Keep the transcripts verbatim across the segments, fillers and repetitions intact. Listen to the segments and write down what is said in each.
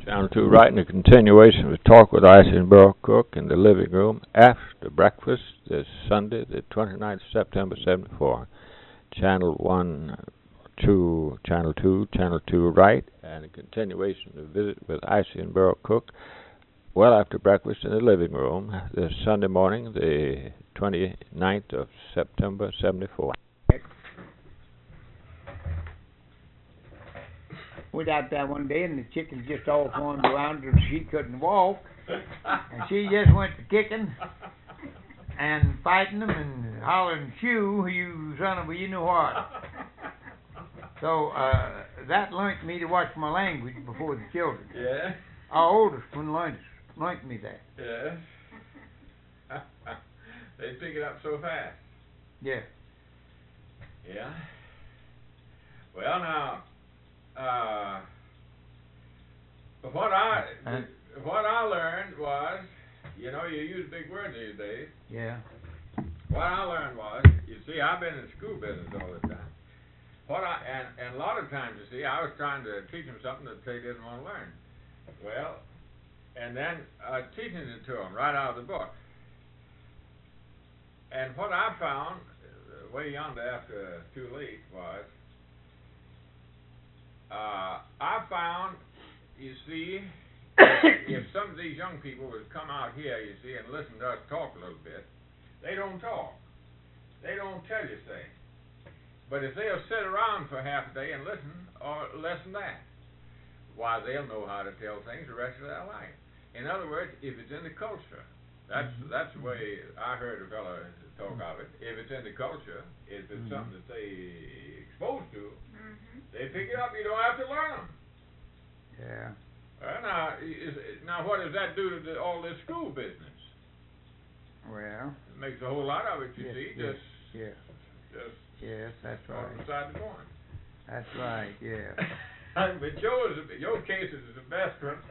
Channel two, right in the continuation of the talk with Icy and Burl Cook in the living room after breakfast this Sunday, the twenty-ninth of September, seventy-four. Channel one, two, Channel two, Channel two, right, and a continuation of the visit with Icy and Burl Cook well after breakfast in the living room this Sunday morning, the twenty-ninth of September, seventy-four. Went out there one day and the chickens just all formed around her and she couldn't walk. And she just went to kicking and fighting them and hollering, "Shoo, you son of a you know what." So uh, that learnt me to watch my language before the children. Yeah? Our oldest one learned, learnt me that. Yeah? They pick it up so fast. Yeah. Yeah? Well, now... Uh, what I uh, what I learned was, you know, you use big words these days. Yeah. What I learned was, you see, I've been in the school business all the time. What I and, and a lot of times, you see, I was trying to teach them something that they didn't want to learn. Well, and then uh, teaching it to them right out of the book. And what I found, uh, way yonder after too late, was. Uh, I found, you see, if some of these young people would come out here, you see, and listen to us talk a little bit, they don't talk. They don't tell you things. But if they'll sit around for half a day and listen, or less than that, why, they'll know how to tell things the rest of their life. In other words, if it's in the culture, that's that's the way I heard a fellow talk of it. If it's in the culture, if it's mm-hmm. something that they exposed to, they pick it up. You don't have to learn them. Yeah. Uh, now, is, now, what does that do to the, all this school business? Well, it makes a whole lot of it. You yes, see, yes, just yes, just yes, that's right. Beside the point. That's right. Yeah. But yours, your case is the best one.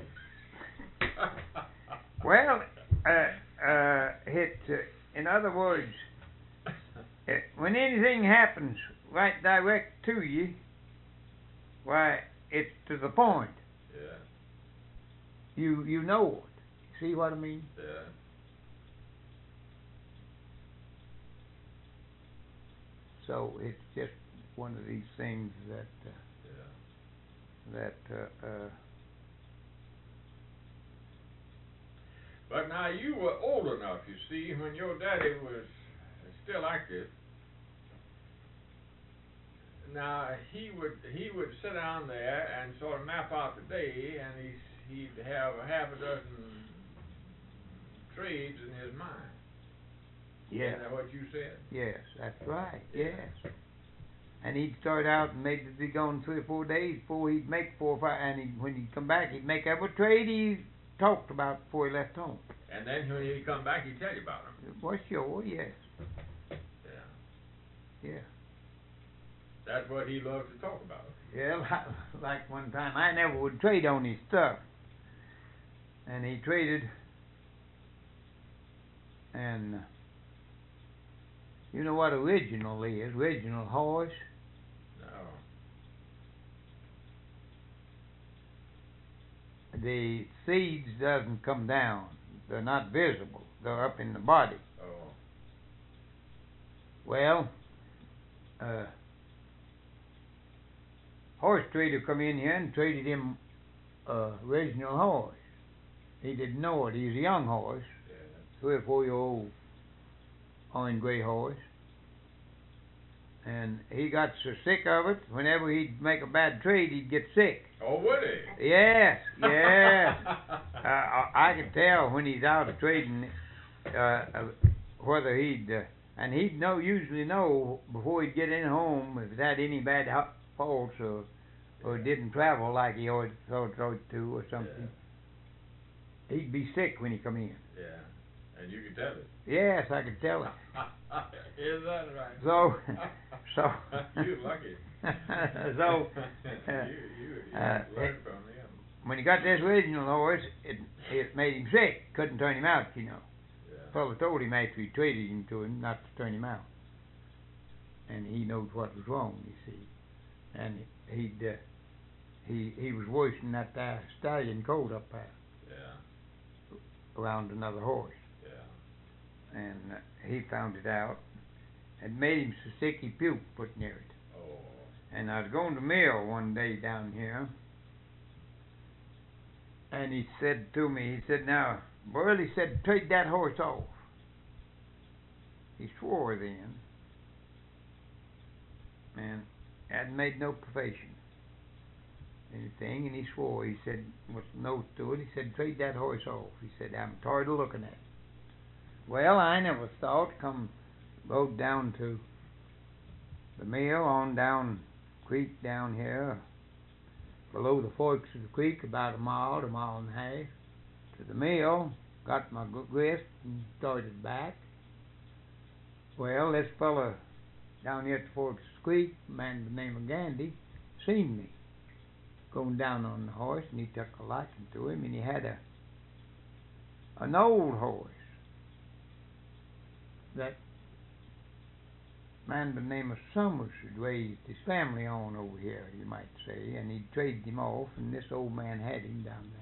Well, uh, uh, it. Uh, in other words, uh, when anything happens right direct to you. Why, it's to the point. Yeah. You you know it. See what I mean? Yeah. So it's just one of these things that uh, yeah. that. Uh, uh, but now you were old enough, you see, when your daddy was still active. Now he would he would sit down there and sort of map out the day, and he's, he'd have a half a dozen trades in his mind. Yeah. Isn't that what you said? Yes, that's right. Yeah. Yes. And he'd start out and make be gone three or four days before he'd make four or five. And he, when he'd come back, he'd make every trade he talked about before he left home. And then when he'd come back, he'd tell you about them. Well, sure. Yes. Yeah. Yeah. That's what he loved to talk about. Yeah, like one time, I never would trade on his stuff. And he traded, and you know what original is? Original horse? No. The seeds doesn't come down. They're not visible. They're up in the body. Oh. Well, uh, horse trader come in here and traded him uh, original horse. He didn't know it. He was a young horse, yeah. three or four year old orange gray horse. And he got so sick of it, whenever he'd make a bad trade, he'd get sick. Oh, would he? Yes, yes. uh, I, I could tell when he's out of trading uh, uh, whether he'd, uh, and he'd know usually know before he'd get in home if it had any bad faults or or yeah. didn't travel like he always thought it to or something. Yeah. He'd be sick when he come in. Yeah, and you could tell it. Yes, I could tell it. Is that right? So, so. You're lucky. so, uh, you, you, you uh, learned from him. When he got this original horse, it it made him sick. Couldn't turn him out, you know. Yeah. Fellow told him after he traded him to him not to turn him out. And he knows what was wrong, you see. And he'd uh, he he was worse than that there stallion colt up there Yeah. around another horse. Yeah. And uh, he found it out. It made him so sick he puked put near it. Oh. And I was going to mill one day down here, and he said to me, he said, now, Boyle, he said, trade that horse off. He swore then, and hadn't made no profession, anything, and he swore. He said, what's the nose to it? He said, trade that horse off. He said, I'm tired of looking at it. Well, I never thought, come, rode down to the mill, on down creek down here, below the forks of the creek, about a mile, a mile and a half, to the mill, got my grist and started back. Well, this fella down here at the forks of the creek, a man by the name of Gandy, seen me going down on the horse, and he took a liking to him, and he had a an old horse that man by the name of Summers had raised his family on over here, you might say, and he'd traded him off, and this old man had him down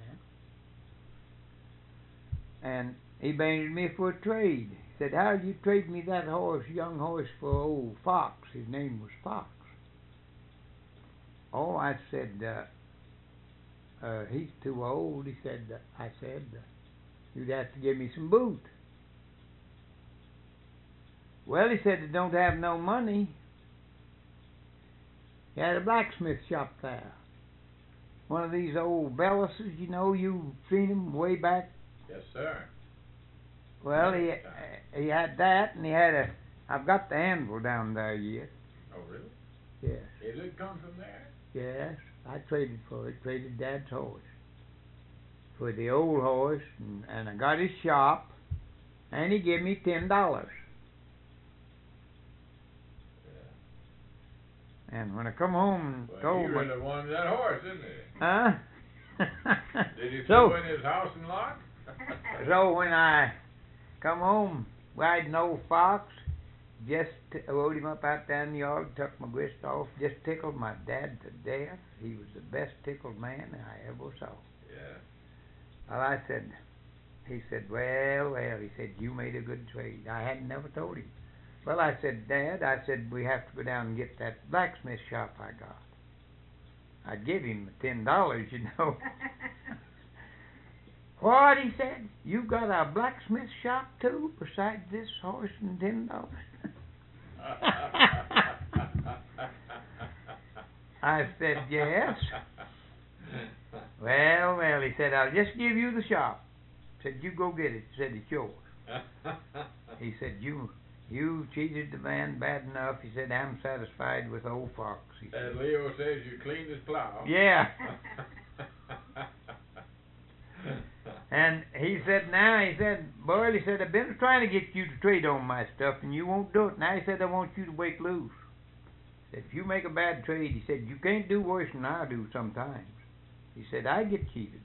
there. And he baited me for a trade. He said, how'd you trade me that horse, young horse, for old Fox? His name was Fox. Oh, I said, uh, uh, he's too old. He said, uh, I said, uh, you'd have to give me some boot. Well, he said, they don't have no money. He had a blacksmith shop there. One of these old Belluses, you know, you've seen them way back. Yes, sir. Well, he uh, he had that, and he had a, I've got the handle down there yet. Oh, really? Yes. Did it come from there? Yes, I traded for it, traded Dad's horse. For the old horse, and, and I got his shop, and he gave me ten dollars. And when I come home and Well, told you my... really wanted that horse, didn't you? Huh? Did he so, throw in his house and lot? so when I come home riding old Fox, just t- rode him up out there in the yard, took my grist off, just tickled my dad to death. He was the best tickled man I ever saw. Yeah. Well, I said, he said, well, well, he said, you made a good trade. I hadn't never told him. Well, I said, Dad, I said, we have to go down and get that blacksmith shop I got. I'd give him ten dollars, you know. What, he said, you got a blacksmith shop too, besides this horse and ten dollars? I said, yes. Well, well, he said, I'll just give you the shop. Said, you go get it. Said, it's yours. He said, you you cheated the man bad enough. He said, I'm satisfied with old Fox. He said, And Leo says you cleaned his plow. yeah. And he said, now, he said, Boyle, he said, I've been trying to get you to trade on my stuff, and you won't do it. Now, he said, I want you to break loose. He said, if you make a bad trade, he said, you can't do worse than I do sometimes. He said, I get cheated.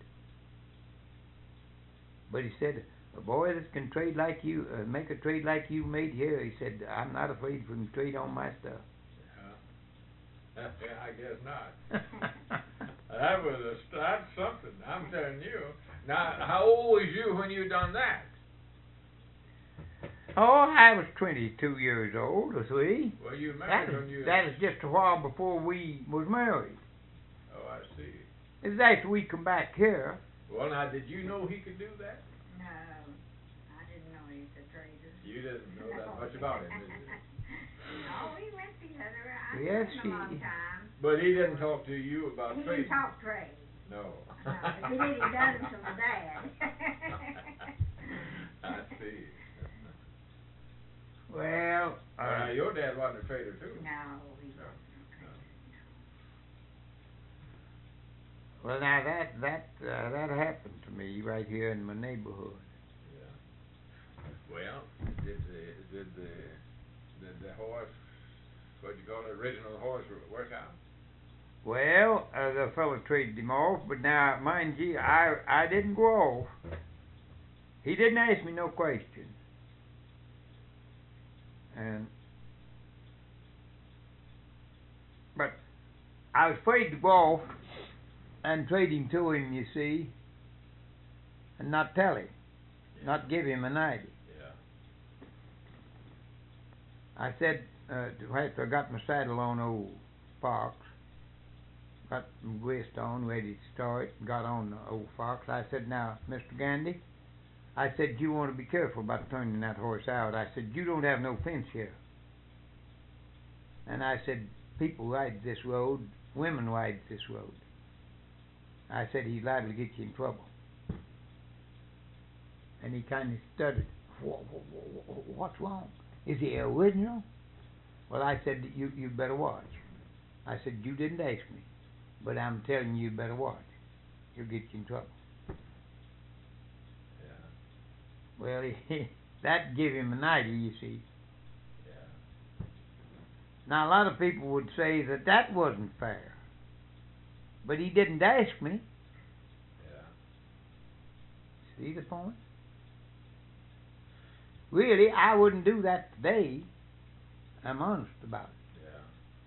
But he said, a boy that can trade like you, uh, make a trade like you made here, he said, I'm not afraid for him to trade on my stuff. Yeah. I guess not. That was a, that's something, I'm telling you. Now, how old was you when you done that? Oh, I was twenty-two years old, or three. Well, you That married is, when you... that is just a while before we was married. Oh, I see. It's after we come back here. Well, now, did you know he could do that? No, I didn't know he was a trader. You didn't know that much about him, did you? No, we went together. I Yes, knew him a long he- time. But he didn't talk to you about He trading? didn't talk trade. No. No, if he did, he done it to my dad. I see. Well, Well, now, uh, your dad wasn't a trader, too. No, he No, wasn't a trader. well, now that that uh, that happened to me right here in my neighborhood. Yeah. Well, did the, did the, did the horse, what you call it, original horse work out? Well, uh, the fellow traded him off, but now, mind you, I I didn't go off. He didn't ask me no question. And but I was afraid to go off and trade him to him, you see, and not tell him, Yeah. not give him an idea. Yeah. I said, uh, after I got my saddle on old Fox, got my grist on, ready to start, got on the old Fox, I said, now, Mister Gandy, I said, you want to be careful about turning that horse out. I said, you don't have no fence here. And I said, people ride this road, women ride this road. I said, he's liable to get you in trouble. And he kind of stuttered. What's wrong? Is he original? Well, I said, you you better watch. I said, you didn't ask me, but I'm telling you, you better watch. He'll get you in trouble. Yeah. Well, he, that gave him an idea, you see. Yeah. Now, a lot of people would say that that wasn't fair. But he didn't ask me. Yeah. See the point? Really, I wouldn't do that today. I'm honest about it. Yeah.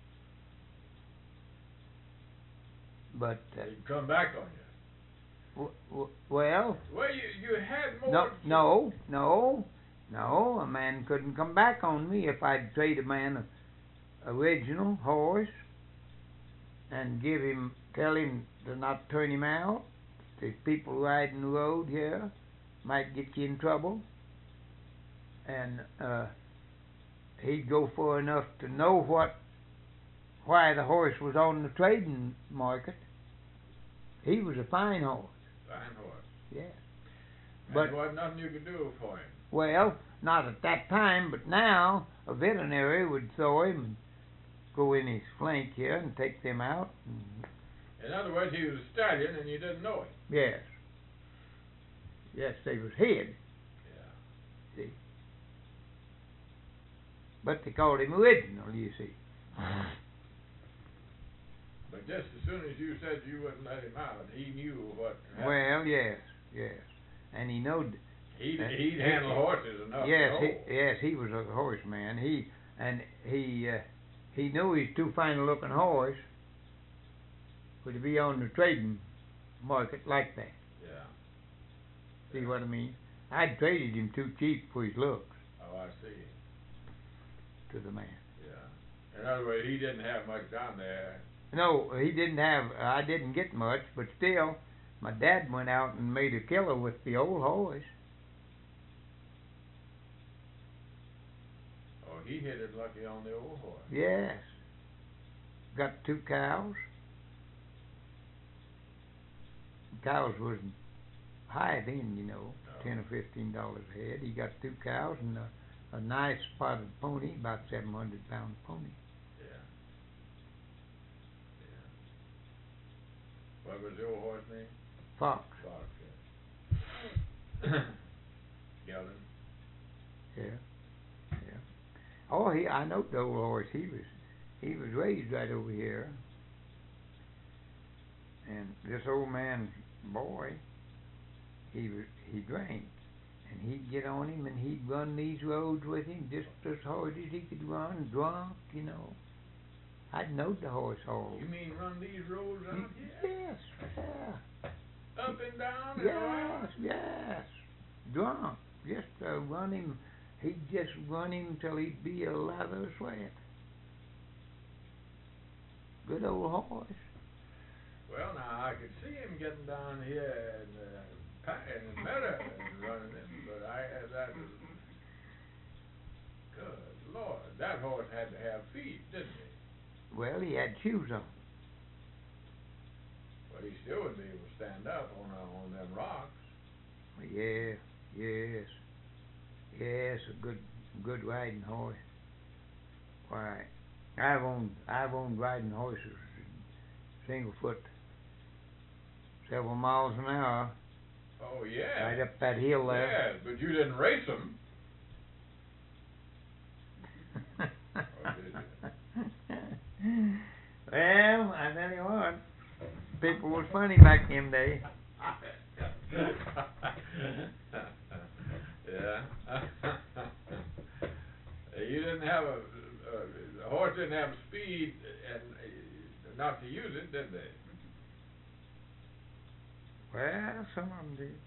But, uh, He'd come back on you. w- w- well, Well, you, you had more. no, no, no, no. A man couldn't come back on me if I'd trade a man an original horse and give him, tell him to not turn him out. There's people riding the road here, might get you in trouble. And uh, he'd go for enough to know what, why the horse was on the trading market. He was a fine horse. Fine horse. Yeah. And But there wasn't nothing you could do for him. well, not at that time, but now a veterinary would throw him and go in his flank here and take them out. And In other words, he was a stallion and you didn't know it. yes. Yes, they was hid. Yeah. See. But they called him original, you see. But just as soon as you said you wouldn't let him out, he knew what happened. Well, yes, yes. And he knowed. He'd, uh, he'd he- handle horses enough Yes, to know. he, yes, he was a horseman. He and he uh, he knew he's too fine a looking horse for to be on the trading market like that. Yeah. See what I mean? I'd traded him too cheap for his looks Oh, I see. to the man. Yeah. In other words, he didn't have much down there. No, he didn't have. I didn't get much, but still, my dad went out and made a killer with the old horse. Oh, he hit it lucky on the old horse. Yes. Got two cows. Cows wasn't high then, you know, No. ten or fifteen dollars a head. He got two cows and a, a nice spotted pony, about seven hundred pound pony. Yeah. Yeah. What was the old horse name? Fox. Fox. Yeah. Geldon. Yeah. Yeah. Oh, he. I know the old horse. He was. He was raised right over here. And this old man, boy, he was. He drank, and he'd get on him, and he'd run these roads with him just as hard as he could run, drunk, you know. I'd know the horse hole. You mean run these roads out here? Yes. Yeah. Up and down and Yes, around? yes. Drunk. Just uh, run him. He'd just run him till he'd be a lather sweat. Good old horse. Well, now, I could see him getting down here in the, pa- in the meadow and running him, but I, uh, that was, good Lord, that horse had to have feet, didn't he? Well, he had shoes on. But he still would be able to stand up on, uh, on them rocks. Yeah, yes. Yes, a good good riding horse. Why, I've owned, I've owned riding horses, single foot, several miles an hour, Oh, yeah. right up that hill there. Yes, but you didn't race them. Oh, did Well, I tell you what, people was funny back in them days. Yeah. You didn't have a, a, a horse didn't have speed and uh, not to use it, did they? Well, some of them did.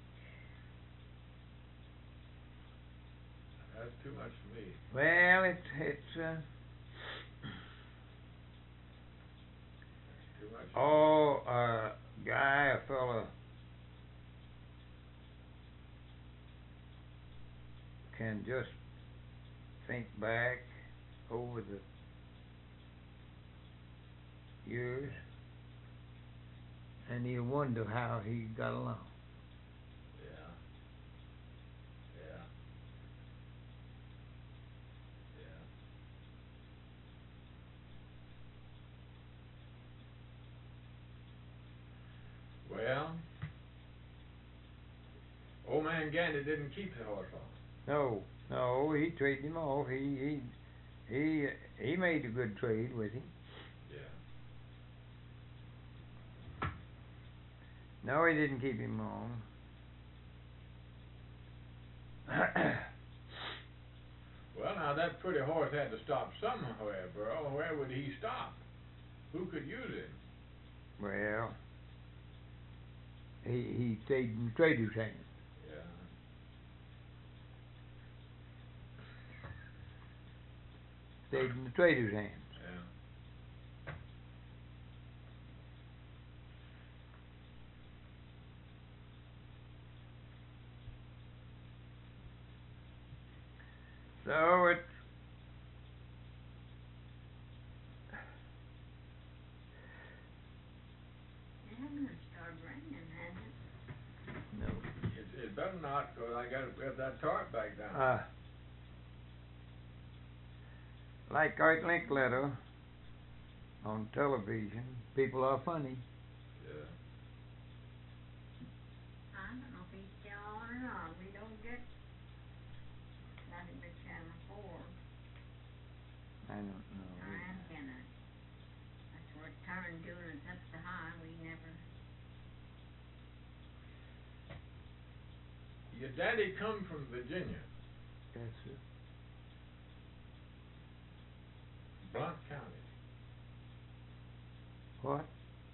That's too much for me. Well, it's it's uh, Too much. oh, a guy, a fella can just think back over the years, and he'll wonder how he got along. Yeah. Yeah. Yeah. Well, old man Gandy didn't keep the horse long. No, no, he traded him off. He he he he made a good trade with him. Yeah. No, he didn't keep him long. Well, now that pretty horse had to stop somewhere, bro. Where would he stop? Who could use him? Well, he he stayed in the trader's hands. Yeah. Stayed in the trader's hands. Yeah. So it It hasn't started raining, has it? no. It, it better not, 'cause I gotta get that tarp back down. Uh, like Art Linkletter on television, people are funny. Yeah. I don't know if he's still on or not. We don't get nothing but Channel Four. I don't know. Our antenna. That's where it's turned to and it's up to high. We never. Your daddy come from Virginia, Yes, sir. Blount County. What?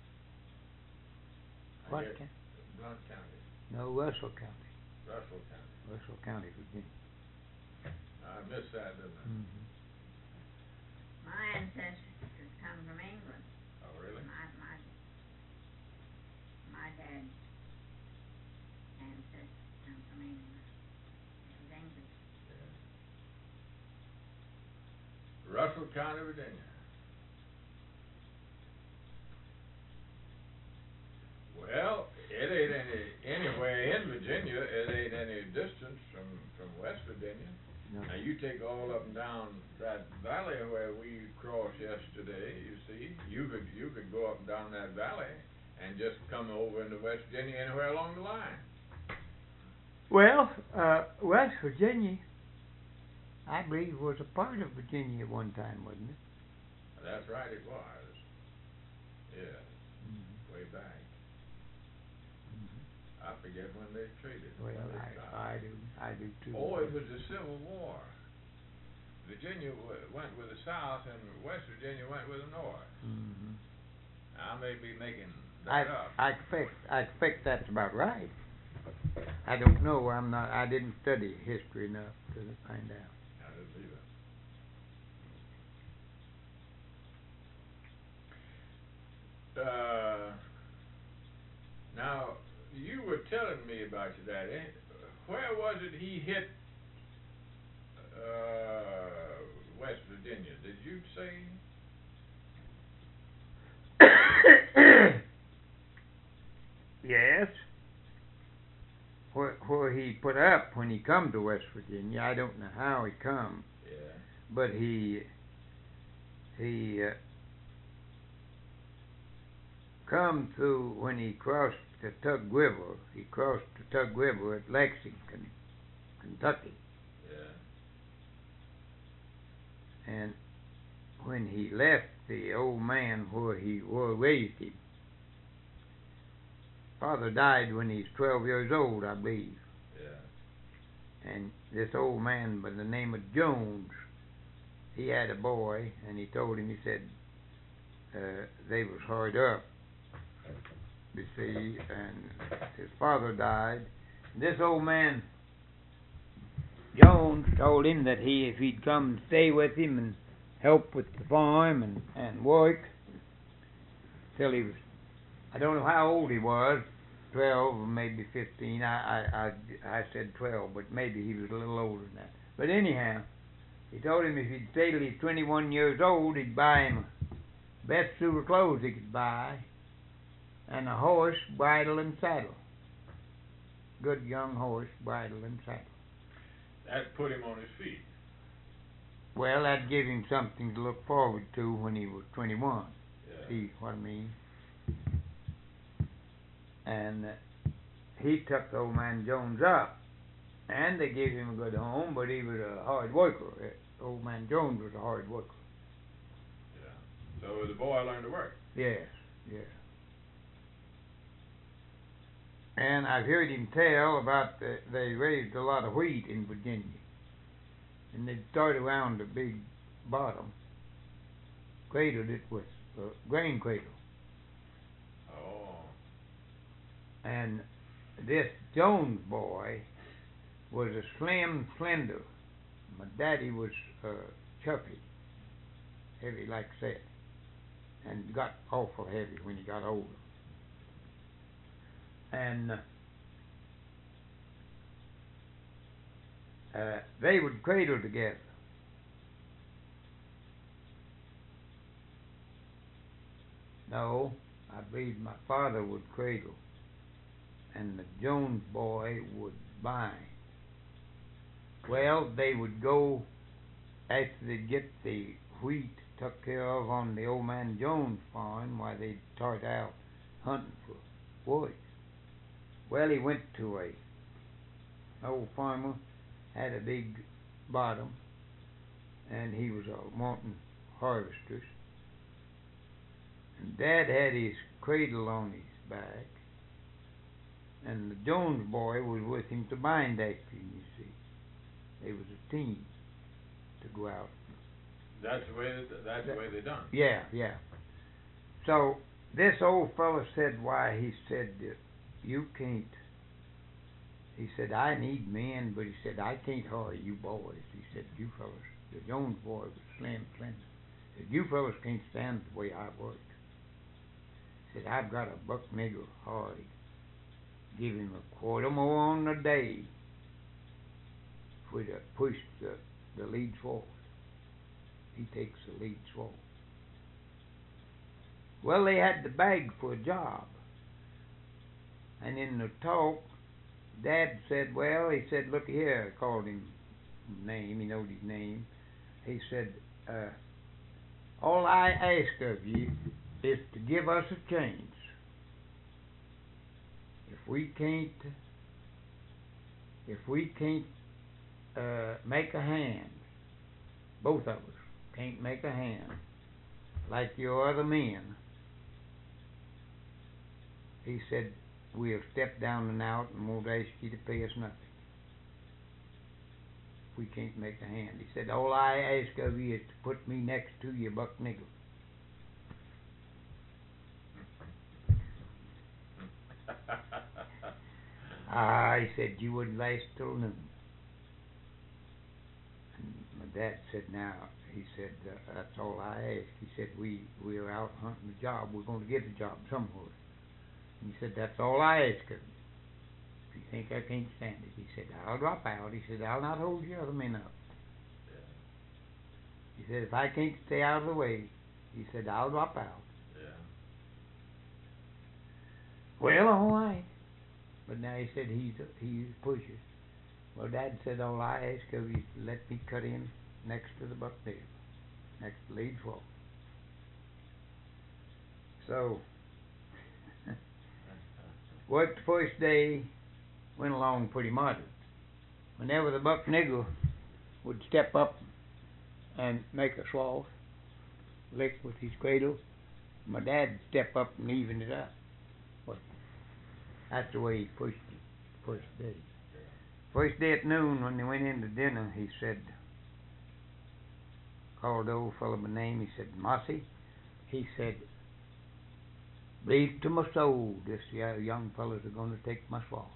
I What? hear- County? Blount County, No, Russell County. Russell County. Russell County, Virginia. I missed that, didn't I? Mm-hmm. My ancestors come from England. Oh, really? My my my dad's ancestors come from England. It was English. Yeah. Russell County, Virginia. Well, it ain't any, anywhere in Virginia, it ain't any distance from, from West Virginia. No. Now, you take all up and down that valley where we crossed yesterday, you see, you could, you could go up and down that valley and just come over into West Virginia anywhere along the line. Well, uh, West Virginia, I believe, was a part of Virginia at one time, wasn't it? That's right, it was. Yeah, Mm-hmm. way back. Mm-hmm. I forget when they traded. when Well, they stopped. I, I do, I do too. Oh, it was the Civil War. Virginia w- went with the South, and West Virginia went with the North. Mm-hmm. I may be making I, that up. I expect, I expect that's about right. I don't know. I'm not. I didn't study history enough to find out. I didn't believe it. Uh, now, you were telling me about your daddy. Where was it he hit uh, West Virginia? Did you say? Yes. Where, where he put up when he come to West Virginia, I don't know how he come, Yeah. but he he uh, come through when he crossed the Tug River. He crossed the Tug River at Lexington, Kentucky, Yeah. and when he left the old man where he where raised him, father died when he's twelve years old, I believe. Yeah. And this old man by the name of Jones, he had a boy, and he told him, he said, uh, they was hard up. you see, and his father died. This old man, Jones, told him that he, if he'd come and stay with him and help with the farm and, and work till he was, I don't know how old he was, twelve or maybe fifteen. I, I, I, I said twelve, but maybe he was a little older than that. But anyhow, he told him if he'd stay till he's twenty-one years old, he'd buy him the best suit of clothes he could buy and a horse, bridle and saddle. Good young horse, bridle and saddle. That put him on his feet. Well, that'd give him something to look forward to when he was twenty-one. Yeah. See what I mean? And uh, he took old man Jones up, and they gave him a good home, but he was a hard worker. Uh, Old man Jones was a hard worker. Yeah. So the boy learned to work. Yes, yes. And I've heard him tell about the, they raised a lot of wheat in Virginia, and they'd start around a big bottom, cradled it with a grain cradle. Oh. And this Jones boy was a slim, slender. My daddy was uh, chubby, heavy like that, and got awful heavy when he got older. And uh, uh, they would cradle together. No, I believe my father would cradle, and the Jones boy would bind. Well, they would go after they'd get the wheat took care of on the old man Jones farm while they'd start out hunting for wood. Well, he went to a an old farmer, had a big bottom, and he was a wanting harvesters. And Dad had his cradle on his back, and the Jones boy was with him to bind after him, you see. They was a team to go out. That's the way. That, that's the way they done. Yeah, yeah. So this old fellow said, why, he said, uh, you can't, he said, I need men, but he said, I can't hire you boys. He said, you fellas, the Jones boy was slim, slim. He said, you fellas can't stand the way I work. He said, I've got a buck nigger hard. Give him a quarter more on the day for to push the, the leads forward. He takes the leads forward. Well, they had to beg for a job. And in the talk, Dad said, well, he said, look here, I called him name, he knowed his name. He said, uh, all I ask of you is to give us a chance. If we can't, if we can't uh, make a hand, both of us can't make a hand like your other men, he said, we'll step down and out and won't ask you to pay us nothing. If we can't make a hand. He said, all I ask of you is to put me next to you, buck nigger. Ah, he said, you wouldn't last till noon. And my dad said, now, he said, uh, that's all I ask. He said, we, we're out hunting a job. We're going to get a job somewhere. And he said, that's all I ask of you. If you think I can't stand it, he said, I'll drop out. He said, I'll not hold you other men up. He said, if I can't stay out of the way, he said, I'll drop out. Yeah. Well, all right. But now he said he's he pushes. Well, Dad said, all I ask of you is to let me cut in next to the buck there, next to lead forward. So, worked the first day, went along pretty moderate. Whenever the buck nigger would step up and make a swath, lick with his cradle, my dad'd step up and even it up. But that's the way he pushed it first day. First day at noon when they went into dinner, he said, called the old fellow by name, he said, Mossy, he said, Believe to my soul, this yeah, young fellas are going to take my swallow.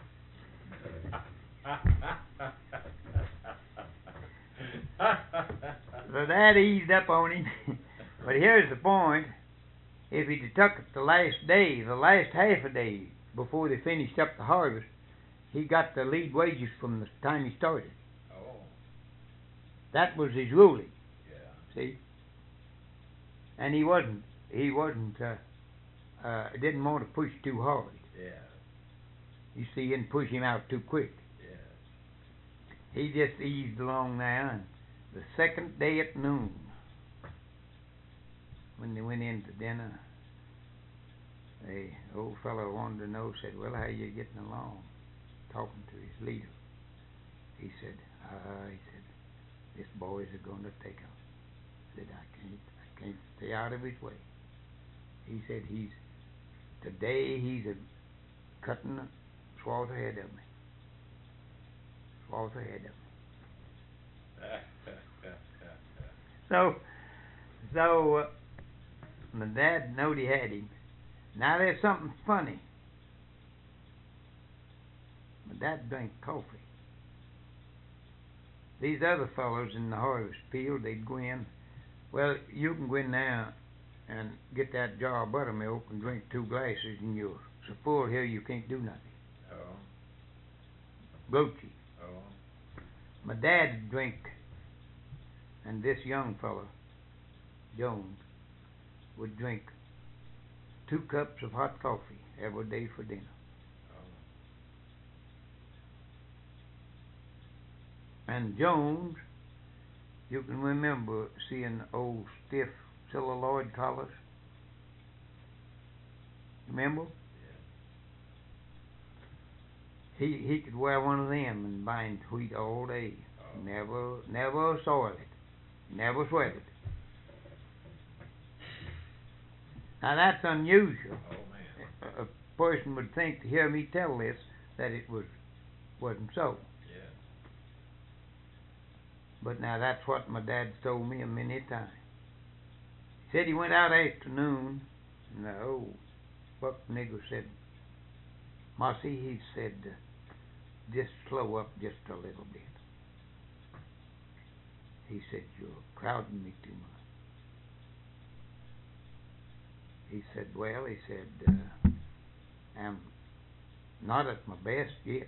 So that eased up on him. But here's the point. If he'd have took it the last day, the last half a day, before they finished up the harvest, he got the lead wages from the time he started. Oh. That was his ruling. Yeah. See? And he wasn't, he wasn't, uh, uh, didn't want to push too hard. Yeah. You see, he didn't push him out too quick. Yeah. He just eased along now, and the second day at noon, when they went in to dinner, the old fellow wanted to know, said, well, how you getting along? Talking to his leader. He said, ah, he said, this boys are going to take off. He said, I can't, I can't stay out of his way. He said, he's, today he's a cutting a swath ahead of me. Swath ahead of me. So, so, uh, my dad knowed he had him. Now there's something funny. My dad drank coffee. These other fellows in the harvest field, they'd go in. Well, you can go in now and get that jar of buttermilk and drink two glasses, and you're so full here you can't do nothing. Oh. Grouchy. Oh. My dad would drink, and this young fellow, Jones, would drink two cups of hot coffee every day for dinner. Oh. And Jones, you can remember seeing old stiff celluloid collars. Remember? Yeah. He he could wear one of them and bind wheat all day. Oh. Never never soil it. Never sweat it. Now that's unusual. Oh man. A, a person would think to hear me tell this that it was wasn't so. Yeah. But now that's what my dad told me a many times. He said he went out afternoon, and the old buck nigger said, Mossy, he said, uh, just slow up just a little bit. He said, you're crowding me too much. He said, well, he said, uh, I'm not at my best yet.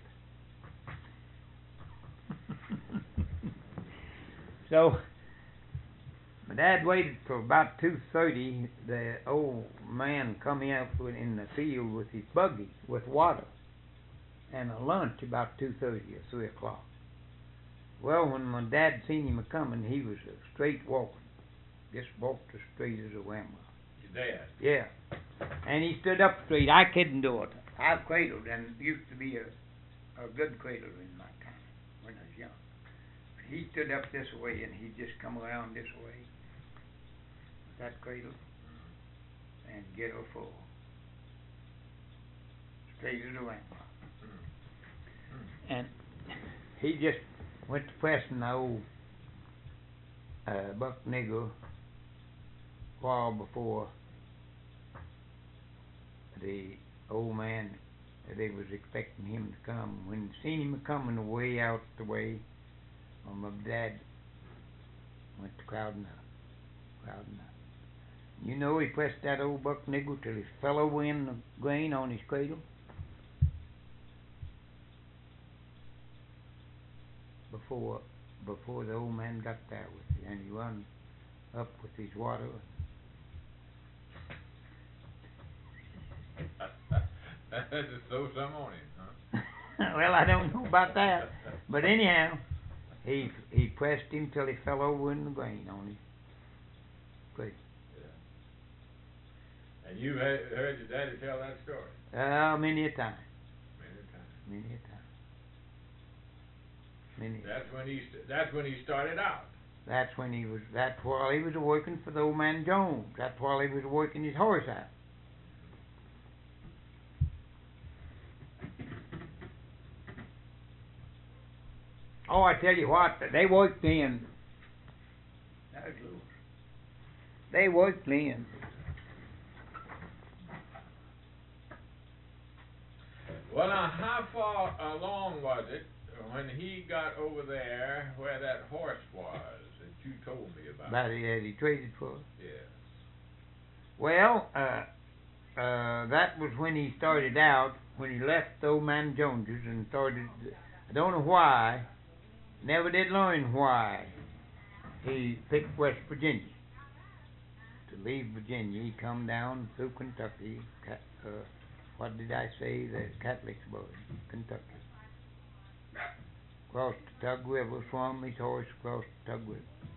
So, my dad waited till about two thirty. The old man come out in the field with his buggy with water and a lunch about two thirty or three o'clock. Well, when my dad seen him coming, he was a straight walking. Just walked as straight as a whammer. Your dad? Yeah. And he stood up straight. I couldn't do it. I've cradled, and used to be a, a good cradler in my time when I was young. But he stood up this way, and he'd just come around this way with that cradle and get her full. Straight as a whammer. And he just went to pressing the old uh, buck nigger a while before the old man, they was expecting him to come. When they seen him coming way out the way, well, my dad went to crowding up, crowding up. You know, he pressed that old buck nigger till he fell over in the grain on his cradle. Before, before the old man got there with it, and he run up with his water. That's just throw some on him, huh? Well, I don't know about that, but anyhow, he he pressed him till he fell over in the grain on his cradle. Yeah. And you've had, heard your daddy tell that story? Uh, many a time. Many times. Many a time. Many. That's when he st- that's when he started out. That's when he was. That's while he was working for the old man Jones. That's while he was working his horse out. Oh, I tell you what, they worked in. They worked in Well, now, how far along was it when he got over there where that horse was that you told me about? About it as he traded for. Yes. Well, uh, uh, that was when he started out, when he left the old man Jones's and started, I don't know why, never did learn why he picked West Virginia. To leave Virginia, he come down through Kentucky, ca- uh, what did I say, the Catholicsburg, Kentucky. Crossed the Tug River, swam his horse across the Tug River.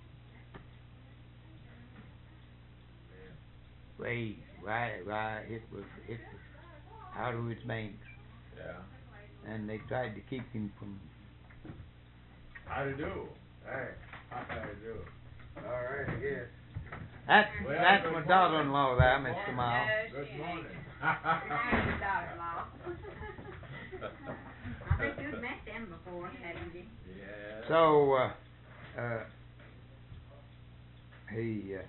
Way, right, right, it was, it was out of its banks. Yeah. And they tried to keep him from. How to do? Hey, how to do? All right, I guess. That, Well, that's good my morning. daughter-in-law there, Good Mister morning. Miles. Good morning. There's your daughter-in-law. I think you've met them before, haven't you? Yeah. So, uh, uh, he, uh,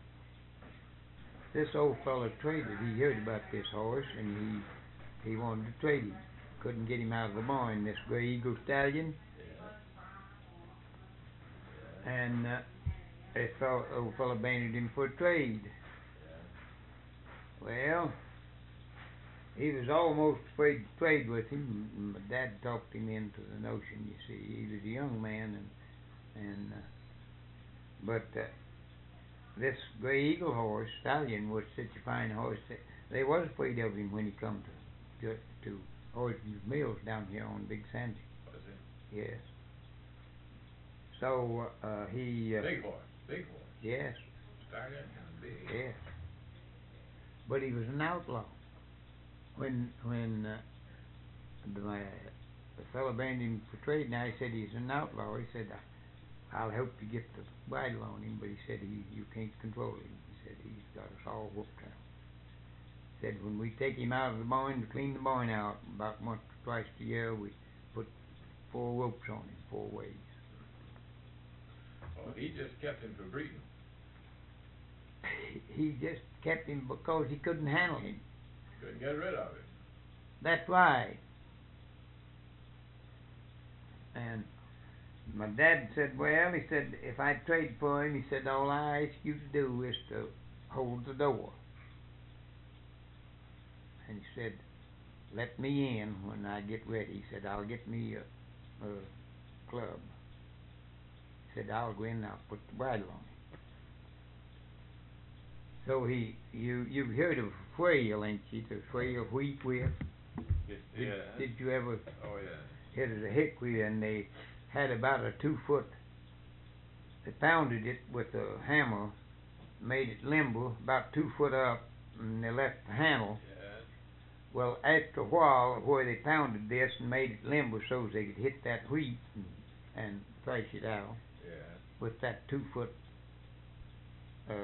this old fella traded, he heard about this horse, and he, he wanted to trade him. Couldn't get him out of the barn, this Gray Eagle stallion. And, uh, this fella, old fella banded him for a trade. Well, he was almost afraid to trade with him. and My dad talked him into the notion, you see. He was a young man, and, and, uh, but, uh, this Gray Eagle horse, stallion, was such a fine horse that they was afraid of him when he come to, to, to Origins Mills down here on Big Sandy. Was it? Yes. So, uh, he, uh, Big horse, big horse. yes, Started out big. yes. But he was an outlaw. When when uh, the, uh, the fellow banned him for trade, now he said he's an outlaw. He said, I'll help you get the bridle on him, but he said he you can't control him. He said he's got us all whooped out. He said when we take him out of the barn to clean the barn out, about once or twice a year, we put four ropes on him, four ways. Oh, he just kept him for breeding. He just kept him because he couldn't handle him. Couldn't get rid of him. That's right. And my dad said, well, he said, if I trade for him, he said, all I ask you to do is to hold the door. And he said, let me in when I get ready. He said, I'll get me a, a club. He said, I'll go in and I'll put the bridle on him. So he, you, you've heard of whale, ain't you? The whale wheat whip. Yes, Did, yeah. did you ever? Oh, yeah. It was a hickory, and they had about a two foot. They pounded it with a hammer, made it limber, about two foot up, and they left the handle. Yeah. Well, after a while, where they pounded this and made it limber so they could hit that wheat and, and thrash it out Yeah. with that two foot uh,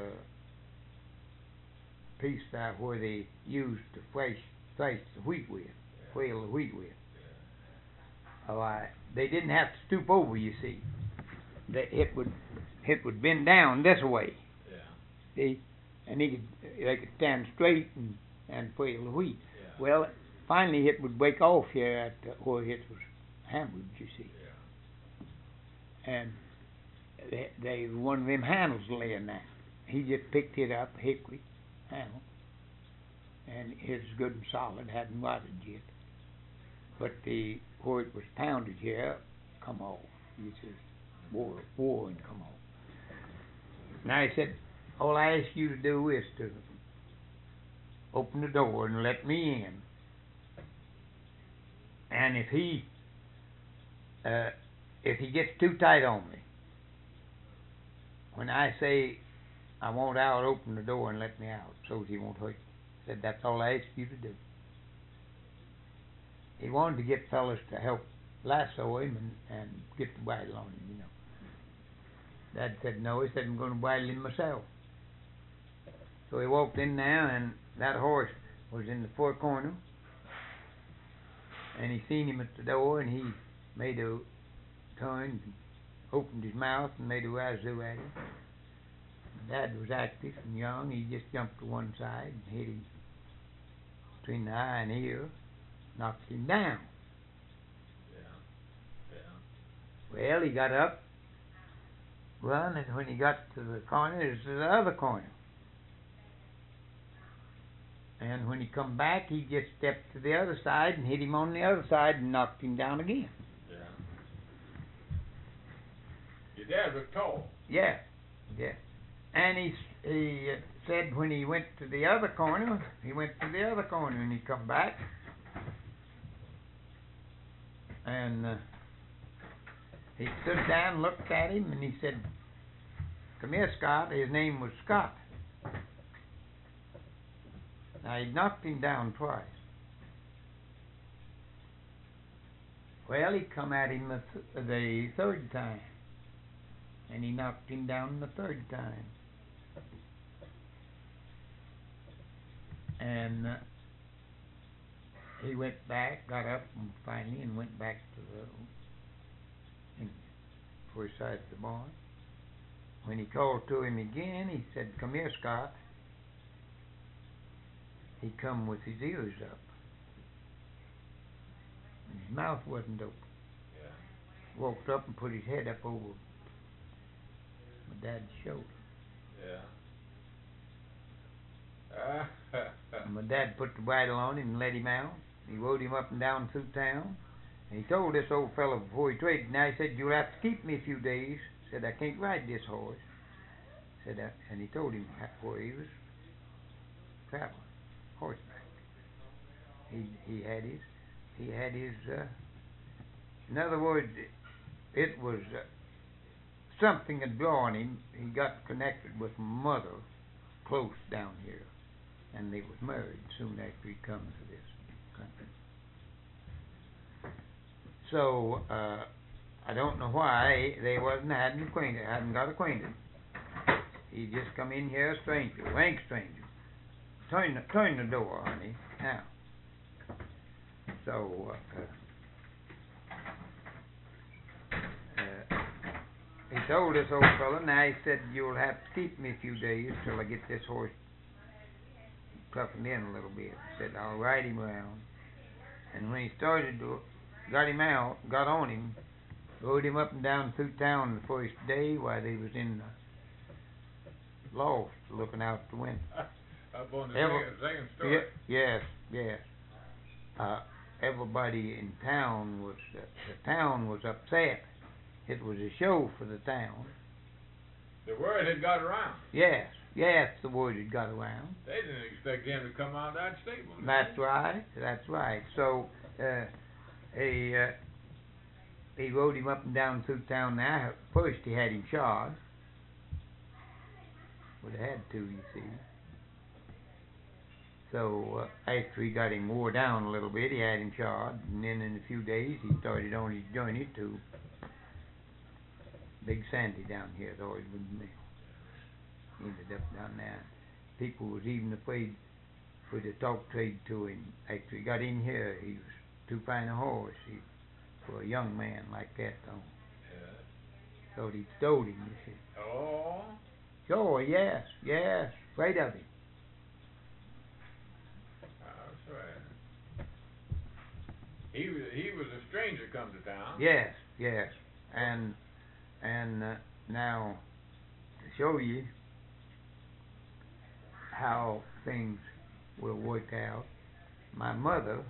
piece there where they used to thrash, thrash the wheat with, Yeah. whale the wheat with. Yeah. Oh, I, they didn't have to stoop over, you see. That it would, it would bend down this way. Yeah. See, and he could, they could stand straight and and whale the wheat. Yeah. Well, finally it would break off here at uh, where it was hammered, you see. Yeah. And they, they one of them handles laying there. He just picked it up, hickory handle, and it's good and solid, hadn't rotted yet. But the where it was pounded here, come off. You see, wore, wore and come off. Now he said, all I ask you to do is to open the door and let me in. And if he, uh, if he gets too tight on me, when I say I want out, open the door and let me out, so he won't hurt me. He said, that's all I ask you to do. He wanted to get fellas to help lasso him and, and get the bridle on him, you know. Dad said no. He said, I'm going to bridle him myself. So he walked in there, and that horse was in the fore corner, and he seen him at the door, and he made a turn, and opened his mouth, and made a wazoo at him. Dad was active and young. He just jumped to one side and hit him between the eye and ear, knocked him down. Yeah. Yeah. Well, he got up, run, and when he got to the corner, there's the other corner. And when he come back, he just stepped to the other side and hit him on the other side and knocked him down again. Yeah. Your dad was tall. Yeah, yeah. And he he uh, said when he went to the other corner, he went to the other corner and he come back. And uh, he stood down, looked at him, and he said, "Come here, Scott." His name was Scott. Now, he knocked him down twice. Well, he come at him the, th- the third time. And he knocked him down the third time. And uh, he went back, got up, and finally, and went back to the in, first side of the barn. When he called to him again, he said, "Come here, Scott." He come with his ears up. And his mouth wasn't open. Yeah. Walked up and put his head up over my dad's shoulder. Yeah. And my dad put the bridle on him and let him out. He rode him up and down through town. And he told this old fellow before he traded, now he said, "You'll have to keep me a few days." Said, "I can't ride this horse." Said, uh, and he told him where he was traveling, horseback. He he had his he had his. Uh, in other words, it was uh, something had drawn him. He got connected with my mother, close down here, and they was married soon after he come to this country. So uh, I don't know why they wasn't hadn't acquainted, hadn't got acquainted. He just come in here a stranger, rank stranger. Turn the turn the door, honey. Now. So uh, uh, he told this old fellow. Now he said, "You'll have to keep me a few days till I get this horse toughened in a little bit." He said, "I'll ride him around." And when he started to, got him out, got on him, rode him up and down through town the first day while they was in the loft looking out the window. Up on the Ever- second, second story. Ye- yes, yes. Uh, everybody in town was, uh, the town was upset. It was a show for the town. The word had got around. Yes, yes, the word had got around. They didn't expect him to come out of that stable. did That's they? right, that's right. So, uh, he, uh, he rode him up and down through town now. First he had him shod. Would have had to, you see. So, uh, after he got him wore down a little bit, he had him shod, and then in a few days he started on his journey to Big Sandy down here, the Oregon Mill. He ended up down there. People was even afraid for the talk trade to him. After he got in here, he was too fine a horse he, for a young man like that, though. Yeah. Thought he'd stole him, you see. Oh. Sure, yes, yes, afraid of him. That's right. He was he was a stranger come to town. Yes, yes, and and uh, now to show you how things will work out, my mother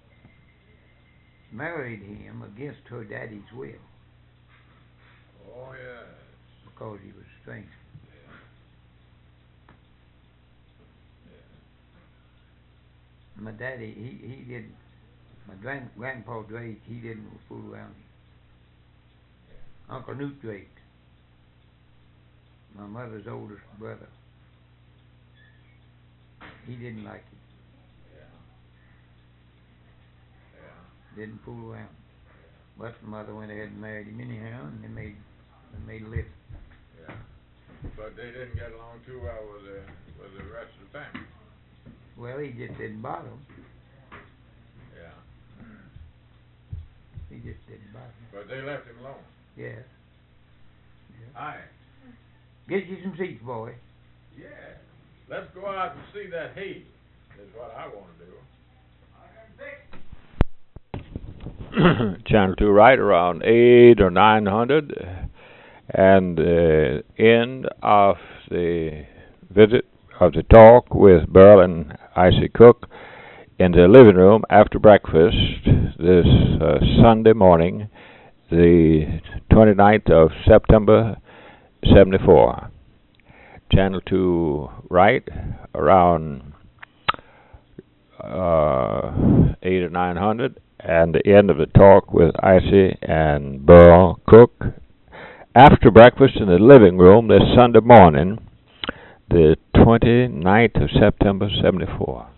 married him against her daddy's will Oh yes. because he was a stranger. Yeah. My daddy, he he didn't. My grand grandpa Drake, he didn't fool around him. Uncle Newt Drake, my mother's oldest brother, he didn't like it. Yeah. Yeah. Didn't fool around. But mother went ahead and married him anyhow, and they made they made a list. Yeah. But they didn't get along too well with the with the rest of the family. Well, he just didn't bother him. Yeah. He just didn't bother him. But they left him alone. Yes. Yeah. Aye. Get you some seats, boy. Yeah. Let's go out and see that hay. Is what I want to do. Channel two right around eight or nine hundred, and the end of the visit of the talk with Burl and Icy Cook in the living room after breakfast this uh, Sunday morning, the twenty-ninth of September, seventy-four. Channel two right around uh, eight or nine hundred, and the end of the talk with Icy and Burl Cook after breakfast in the living room this Sunday morning, the twenty-ninth of September, seventy-four.